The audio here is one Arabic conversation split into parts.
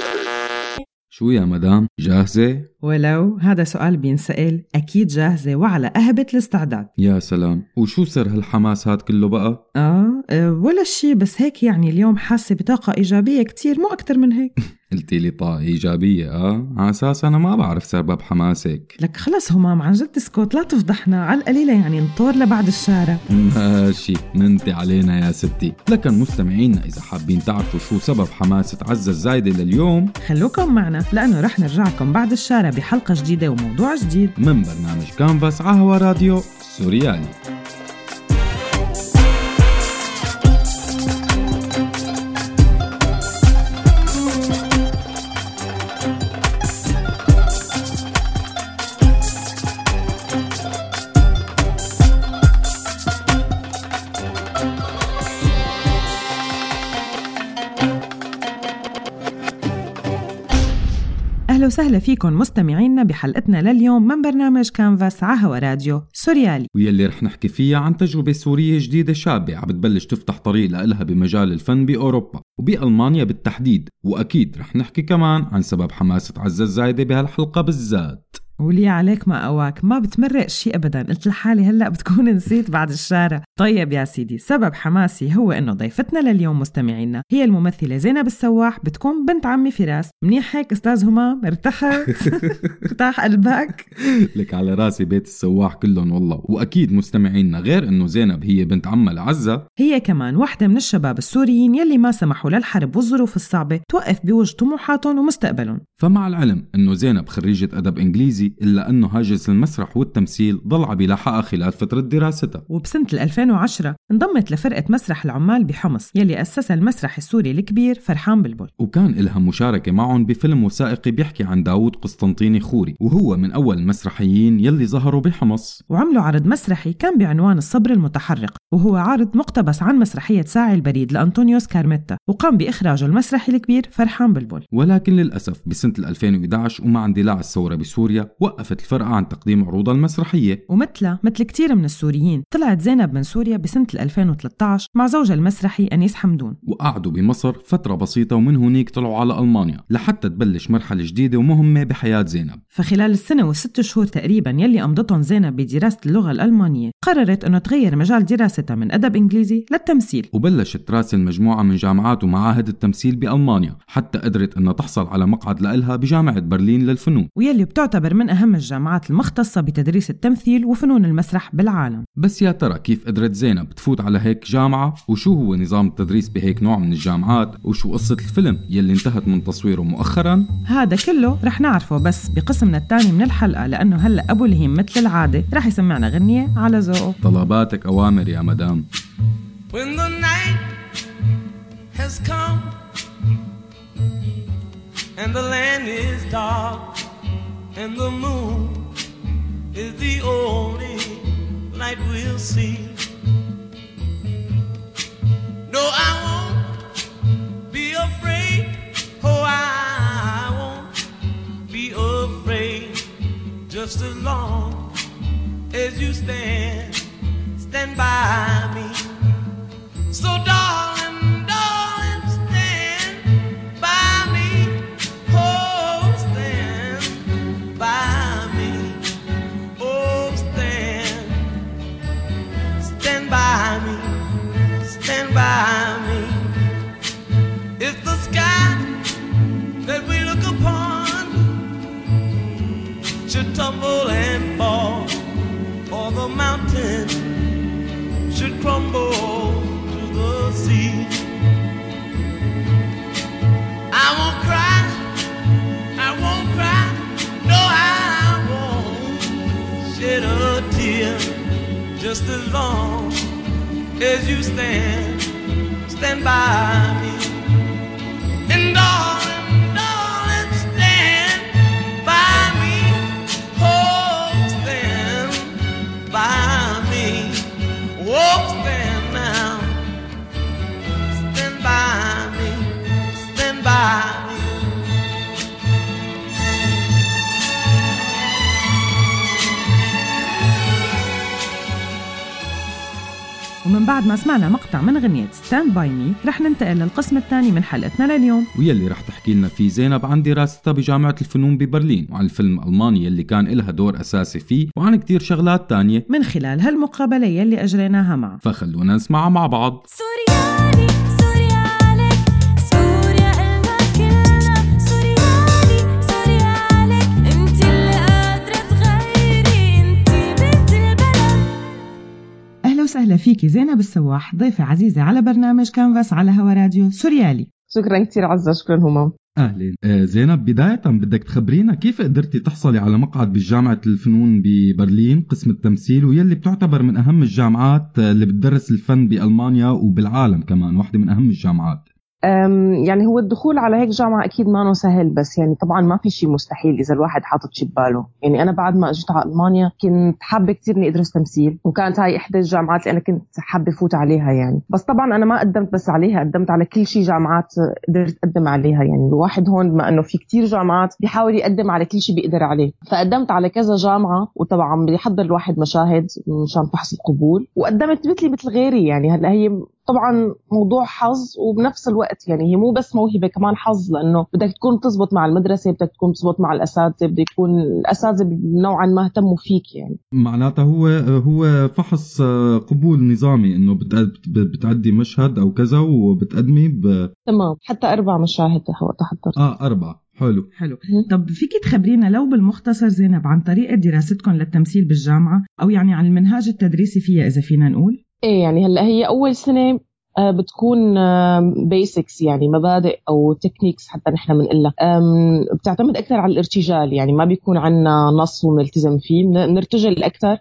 شو يا مدام، جاهزة؟ ولو هذا سؤال بينسأل أكيد جاهزة وعلى أهبة الاستعداد. يا سلام، وشو سر هالحماس هاد كله بقى؟ ولا شي، بس هيك يعني اليوم حاسة بطاقة إيجابية كتير، مو أكتر من هيك. قلتي لي طاقة إيجابية؟ على أساس أنا ما بعرف سبب حماسك. لك خلص همام، عن جد تسكت، لا تفضحنا على القليلة، يعني نطور لبعد الشارع. ماشي، ننتي علينا يا ستي. لكن مستمعينا إذا حابين تعرفوا شو سبب حماسة عزة الزايدة لليوم، خلوكم معنا لأنه رح نرجعكم بعد الشارع بحلقة جديدة وموضوع جديد من برنامج كانفاس على هوا راديو سوريالي. أهلا وسهلا فيكم مستمعينا بحلقتنا لليوم من برنامج كانفاس على هوا راديو سوريالي، ويلي رح نحكي فيها عن تجربة سورية جديدة شابة عم بتبلش تفتح طريق لإلها بمجال الفن بأوروبا وبألمانيا بالتحديد. وأكيد رح نحكي كمان عن سبب حماسة عزة الزايدة بهالحلقة بالذات. ولي عليك ما أواك، ما بتمرق شي أبدا، قلت لحالي هلأ بتكون نسيت بعد الشارع. طيب يا سيدي، سبب حماسي هو إنه ضيفتنا لليوم مستمعينا هي الممثلة زينب السواح، بتكون بنت عمي فراس. منيح هيك أستاذ همام؟ ارتحت؟ ارتاح قلبك؟ لك على راسي بيت السواح كلهم والله. وأكيد مستمعينا غير إنه زينب هي بنت عمها لعزة، هي كمان واحدة من الشباب السوريين يلي ما سمحوا للحرب والظروف الصعبة توقف بوجه طموحاتهم ومستقبلهم. فمع العلم إنه زينب خريجة أدب إنجليزي، إلا أنه هاجس المسرح والتمثيل ضل عم يلاحقها خلال فترة دراستها. وبسنة 2010 انضمت لفرقة مسرح العمال بحمص يلي أسسها المسرح السوري الكبير فرحان بلبل، وكان إلها مشاركة معهم بفيلم وثائقي بيحكي عن داود قسطنطيني خوري، وهو من أول المسرحيين يلي ظهروا بحمص. وعملوا عرض مسرحي كان بعنوان الصبر المتحرق، وهو عرض مقتبس عن مسرحية ساعي البريد لأنطونيوس كارميتا، وقام بإخراجه المسرحي الكبير فرحان بلبل. ولكن للأسف بسنة 2011 ومع اندلاع الثورة بسوريا وقفت الفرقة عن تقديم عروضها المسرحية. ومثل كتير من السوريين طلعت زينب من سوريا بسنة 2013 مع زوجها المسرحي أنيس حمدون، وقعدوا بمصر فترة بسيطة ومن هناك طلعوا على ألمانيا لحتى تبلش مرحلة جديدة ومهمة بحياة زينب. فخلال السنة و6 شهور تقريبا يلي أمضتهم زينب بدراسة اللغة الألمانية قررت أنه تغير مجال دراستها من أدب إنجليزي للتمثيل، وبلشت تراسل مجموعة من جامعات ومعاهد التمثيل بألمانيا حتى قدرت أنها تحصل على مقعد لإلها بجامعة برلين للفنون، ويلي بتعتبر من أهم الجامعات المختصة بتدريس التمثيل وفنون المسرح بالعالم. بس يا ترى كيف قدرت زينب تفوت على هيك جامعة؟ وشو هو نظام التدريس بهيك نوع من الجامعات؟ وشو قصة الفيلم يلي انتهت من تصويره مؤخرا؟ هذا كله رح نعرفه بس بقسمنا الثاني من الحلقة، لأنه هلأ أبو لهيم مثل العادة رح يسمعنا غنية على ذوقه. طلباتك أوامر يا مدام. When the night has come and the land is dark and the moon is the only light we'll see. No, I won't be afraid. Oh, I won't be afraid. Just as long as you stand by me. So darling, darling, stand by me. Oh, stand by me. Oh, stand by me. Stand by me. If the sky that we look upon should tumble and fall, or the mountain should crumble to the sea, I won't cry, no, I won't shed a tear, just as long as you stand by me. And darling, darling, stand by me. Oh, stand by me. Oh, stand now. Stand by me. Stand by me. ومن بعد ما سمعنا مقطع من غنية ستاند باي مي رح ننتقل للقسم الثاني من حلقتنا لليوم، ويلي رح تحكي لنا فيه زينب عن دراستها بجامعة الفنون ببرلين، وعن الفيلم الألماني يلي كان إلها دور أساسي فيه، وعن كتير شغلات تانية من خلال هالمقابلة يلي أجريناها معه. فخلونا نسمعها مع بعض. وسهلا فيكي زينب السواح، ضيفة عزيزة على برنامج كانفاس على هوا راديو سوريالي. شكرا كتير عزة، شكرا همام. أهلين. زينب، بداية بدك تخبرينا كيف قدرتي تحصلي على مقعد بجامعة الفنون ببرلين قسم التمثيل، ويلي بتعتبر من أهم الجامعات اللي بتدرس الفن بألمانيا وبالعالم كمان، واحدة من أهم الجامعات. يعني هو الدخول على هيك جامعة أكيد ما سهل، بس يعني طبعا ما في شيء مستحيل إذا الواحد حاطط شيء بباله. يعني أنا بعد ما أجيت على ألمانيا كنت حابة كتير إني أدرس تمثيل، وكانت هاي إحدى الجامعات اللي أنا كنت حابة فوت عليها يعني. بس طبعا أنا ما قدمت بس عليها، قدمت على كل شيء جامعات قدرت أقدم عليها. يعني الواحد هون ما إنه في كتير جامعات بيحاول يقدم على كل شيء بيقدر عليه، فقدمت على كذا جامعة، وطبعا بيحضر الواحد مشاهد مشان فحص القبول، وقدمت مثل غيري. يعني هلا هي طبعا موضوع حظ، وبنفس الوقت يعني هي مو بس موهبة كمان حظ، لأنه بدك تكون تزبط مع المدرسة، بدك تكون تزبط مع الأساتذة، بدك يكون الأساتذة نوعا ما اهتموا فيك. يعني معناتها هو فحص قبول نظامي، إنه بتعدي مشهد أو كذا وبتقدمي تمام. حتى 4 مشاهد تحضرت. 4. حلو. طب فيكي تخبرينا لو بالمختصر زينب عن طريقة دراستكم للتمثيل بالجامعة، أو يعني عن المنهاج التدريسي فيها إذا فينا نقول؟ ايه يعني هلا هي اول سنه بتكون بيسكس، يعني مبادئ او تكنيكس حتى نحن بنقول، بتعتمد اكثر على الارتجال. يعني ما بيكون عندنا نص ونلتزم فيه، نرتجل اكثر.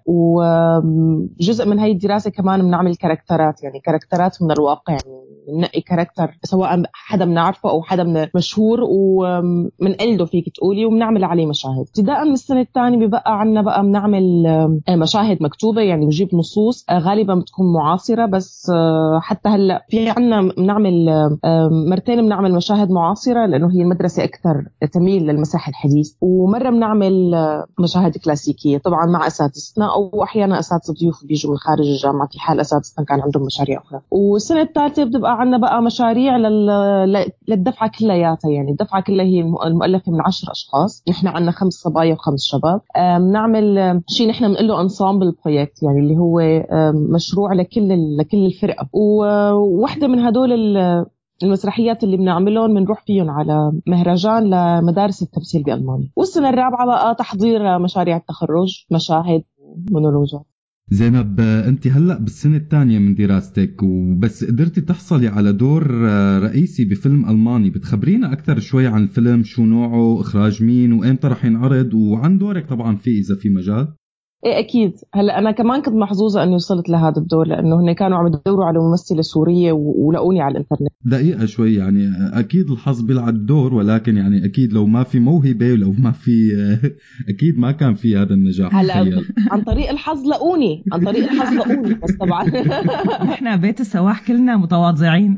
وجزء من هاي الدراسه كمان بنعمل كاركترات، يعني كاركترات من الواقع. يعني ننقي كاركتر سواء حدا بنعرفه او حدا مشهور ومنقلده فيك تقولي، وبنعمل عليه مشاهد. ابتداء من السنه الثانيه بيبقى عندنا بقى بنعمل مشاهد مكتوبه، يعني بنجيب نصوص غالبا بتكون معاصره. بس حتى هلا في عنا بنعمل مرتين بنعمل مشاهد معاصرة، لأنه هي المدرسة أكثر تميل للمسرح الحديث، ومرة بنعمل مشاهد كلاسيكية طبعا مع أساتذتنا، أو أحيانا أساتذة ضيوف بيجوا من خارج الجامعة في حال أساتذتنا كان عندهم مشاريع أخرى. والسنة الثالثة بتبقى عنا بقى مشاريع للدفعة كلياتها. يعني الدفعة كلها هي المؤلفة من 10 أشخاص، نحن عنا 5 صبايا و5 شباب. بنعمل شيء نحن بنقله انسامبل بروجكت، يعني اللي هو مشروع لكل الفرقة. وواحدة من هدول المسرحيات اللي بنعملهم بنروح فيهم على مهرجان لمدارس التمثيل بألمانيا. والسنة الرابعة بقى تحضير مشاريع التخرج، مشاهد ومونولوجات. زينب، انت هلأ بالسنة الثانية من دراستك، وبس قدرتي تحصلي على دور رئيسي بفيلم ألماني. بتخبرينا أكثر شوي عن الفيلم، شو نوعه، إخراج مين، وإمتى رح ينعرض، وعن دورك طبعا فيه إذا في مجال؟ ايه اكيد. هلا انا كمان كنت محظوظه اني وصلت لهذا الدور، لانه هن كانوا عم يدوروا على ممثله سوريه ولقوني على الانترنت. دقيقه شوي، يعني اكيد الحظ بيلعب دور، ولكن يعني اكيد لو ما في موهبه ولو ما في اكيد ما كان في هذا النجاح. هلا عن طريق الحظ لقوني، بس طبعا احنا بيت السواح كلنا متواضعين.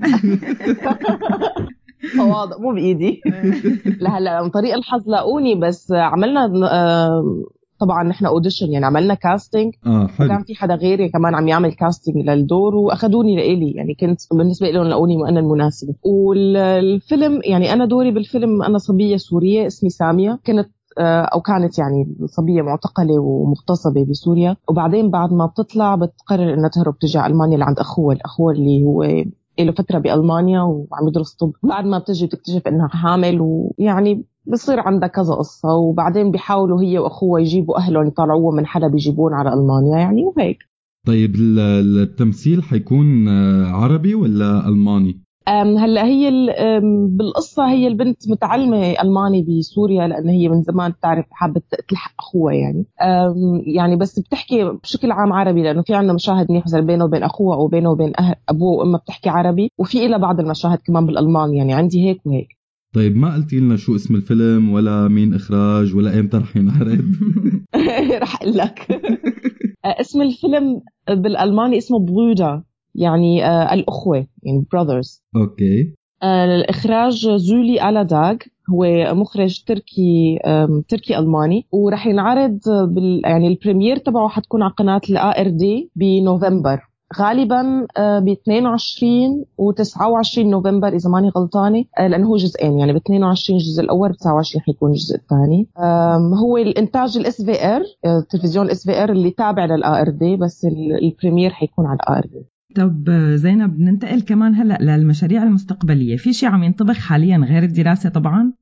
تواضع مو بايدي. لا هلا عن طريق الحظ لقوني، بس عملنا طبعا نحن اوديشن، يعني عملنا كاستنج. وكان في حدا غيري كمان عم يعمل كاستنج للدور، واخذوني لإلي. يعني كنت بالنسبه لهم لقوني وانا المناسبه. والفيلم يعني انا دوري بالفيلم، انا صبيه سوريه اسمي ساميه، كانت يعني صبيه معتقله ومغتصبه بسوريا. وبعدين بعد ما بتطلع بتقرر انها تهرب تجي على المانيا لعند اخوها اللي هو له فتره بالمانيا وعم يدرس طب. بعد ما بتجي بتكتشف انها حامل، ويعني بصير عندها كذا قصة. وبعدين بيحاولوا هي وأخوها يجيبوا أهلهم يطلعوه من حدا بيجيبون على ألمانيا يعني، وهيك. طيب التمثيل حيكون عربي ولا ألماني؟ هلا هي بالقصة هي البنت متعلمة ألماني بسوريا، لأن هي من زمان بتعرف حابة تلحق أخوها يعني بس بتحكي بشكل عام عربي، لأنه في عنا مشاهد مثلا بينه وبين أخوها أو بينه وبين أبوه وأمه بتحكي عربي، وفي إلى بعض المشاهد كمان بالألمان. يعني عندي هيك وهيك. طيب ما قلتي لنا شو اسم الفيلم ولا مين إخراج ولا إمتى رح ينعرض؟ رح أقول لك. اسم الفيلم بالألماني اسمه برودا، يعني الأخوة، يعني brothers. أوكي. الإخراج زولي ألاداغ، هو مخرج تركي ألماني، ورح ينعرض يعني البريمير تبعه حتكون على قناة ARD بنوفمبر غالبا ب 22 و 29 نوفمبر إذا ماني غلطانة، لأنه هو جزئين، يعني ب 22 الجزء الأول، ب 29 حيكون الجزء الثاني. هو الإنتاج الاس في ار، تلفزيون الاس في ار اللي تابع للARD، بس البريمير حيكون على الARD. طب زينب، ننتقل كمان هلأ للمشاريع المستقبلية. في شيء عم ينطبخ حاليا غير الدراسة طبعا؟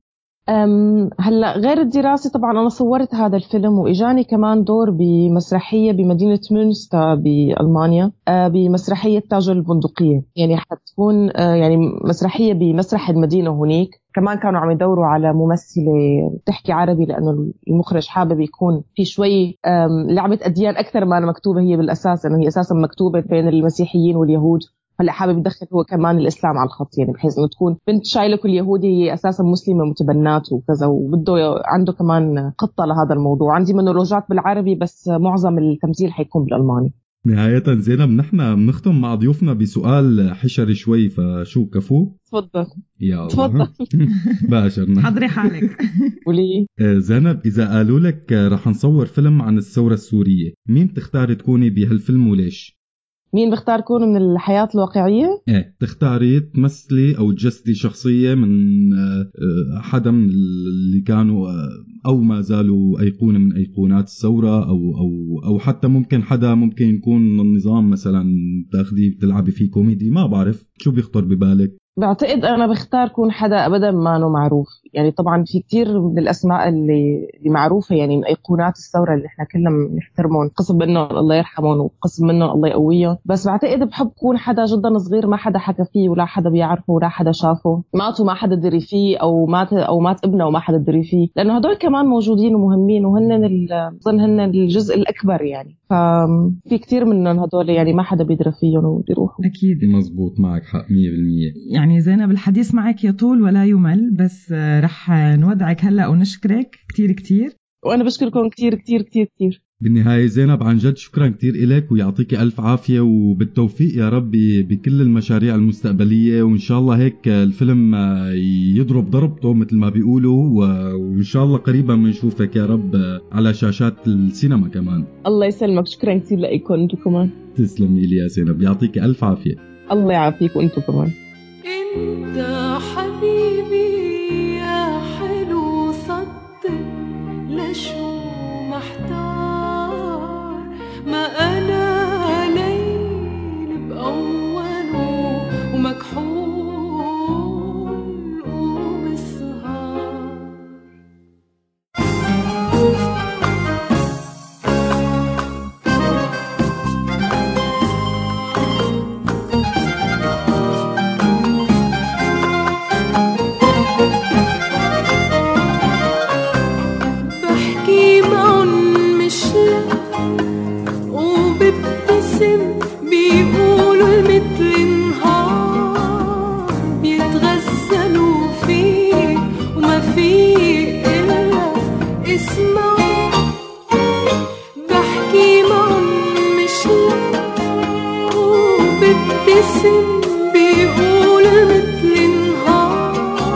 هلا غير الدراسة طبعا أنا صورت هذا الفيلم، وإجاني كمان دور بمسرحية بمدينة مونستا بألمانيا، بمسرحية تاج البندقية. يعني حتكون يعني مسرحية بمسرح المدينة هناك. كمان كانوا عم يدوروا على ممثلة تحكي عربي، لأنه المخرج حابب يكون في شوي لعبة أديان أكثر ما مكتوبة هي بالأساس، إنه هي أساسا مكتوبة بين المسيحيين واليهود. هلا حابب يدخل هو كمان الإسلام على الخط، يعني بحيث إنه تكون بنت شايلك اليهودي هي أساسا مسلمة متبنات وكذا، وبده عنده كمان خطة لهذا الموضوع. عندي مونولوجات بالعربي بس معظم التمثيل حيكون بالألماني. نهاية زينب، نحن بنختم مع ضيوفنا بسؤال حشري شوي، فشو كفو؟ تفضل. يا تفضل. باشرنا. حضري حالك. قولي. زينب، إذا قالوا لك رح نصور فيلم عن الثورة السورية، مين تختاري تكوني بهالفيلم وليش؟ مين بختار كونه من الحياة الواقعية؟ تختاري تمثلي أو تجسدي شخصية من حدا من اللي كانوا أو ما زالوا أيقونة من أيقونات الثورة، أو حتى ممكن حدا ممكن يكون النظام مثلا تاخديه بتلعبي فيه كوميدي، ما بعرف شو بيخطر ببالك. بعتقد أنا بختار كون حدا أبدا ما نو معروف. يعني طبعا في كتير من الأسماء اللي معروفة، يعني من أيقونات الثورة اللي إحنا كلنا بنحترمهم، قسم منهم الله يرحمهم وقسم منهم الله يقويهم. بس بعتقد بحب كون حدا جدا صغير ما حدا حكى فيه ولا حدا بيعرفه ولا حدا شافه، مات وما حدا دري فيه، أو مات ابنه وما حدا دري فيه، لأنه هدول كمان موجودين ومهمين، وهن أظن هن الجزء الأكبر. يعني ففي كتير منهم هدول يعني ما حدا بيدري فيهم وبيروحوا. أكيد مزبوط، معك حق 100%. يعني زينب، الحديث معك يطول ولا يمل، بس رح نودعك هلأ ونشكرك كتير كتير. وأنا بشكركم كتير كتير كتير كتير. بالنهاية زينب، عن جد شكرا كتير إليك، ويعطيك ألف عافية وبالتوفيق يا رب بكل المشاريع المستقبلية، وإن شاء الله هيك الفيلم يضرب ضربته مثل ما بيقولوا، وإن شاء الله قريبا بنشوفك يا رب على شاشات السينما كمان. الله يسلمك، شكرا كتير لكم انتم كمان. تسلمي لي يا زينب، يعطيك ألف عافية. الله يعافيك وانتم كمان. انت حبيبي يا حلو، صدق لشو محتار، ما أنا ليل بأوله ومكحول وبالسهار. بيقولوا المثل نهار بيتغزلوا فيه وما فيه إلا اسمه، بحكي معهم مشلق وببتسم بيقولوا المثل نهار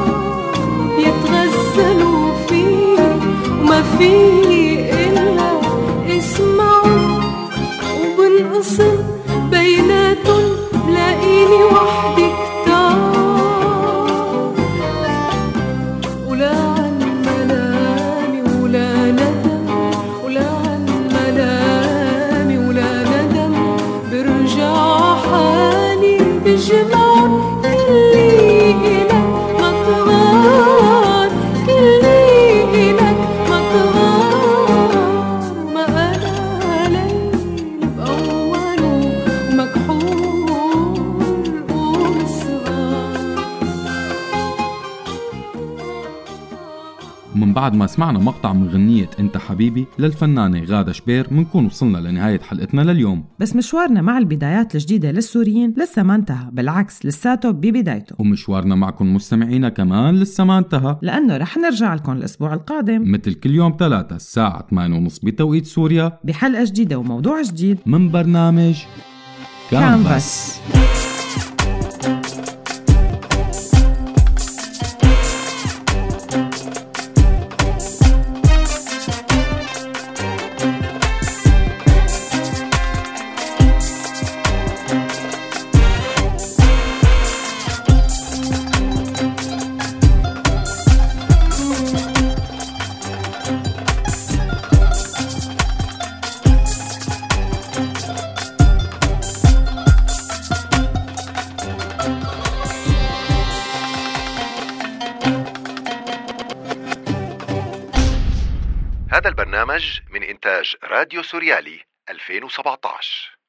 بيتغزلوا فيه وما فيه إلا اسمه، وبنقصد بيناتن لاقيني وحدي كتار، ولا عن ملامي ولا ندم، ولا عن ملامي ولا ندم، برجع حالي بجمعن كلي إلك مطغار، كلي إلك مطغار، ما أنا ليل بأوله مكحول ومسهار. ومن بعد ما سمعنا مقطع من غنية انت حبيبي للفنانة غادة شبير، منكون وصلنا لنهاية حلقتنا لليوم. بس مشوارنا مع البدايات الجديدة للسوريين لسه ما انتهى، بالعكس لساته ببدايته، ومشوارنا معكم مستمعينا كمان لسه ما انتهى، لأنه رح نرجع لكم الأسبوع القادم مثل كل يوم 3 الساعة 8:30 بتوقيت سوريا بحلقة جديدة وموضوع جديد من برنامج كانفاس. هذا البرنامج من إنتاج راديو سوريالي 2017.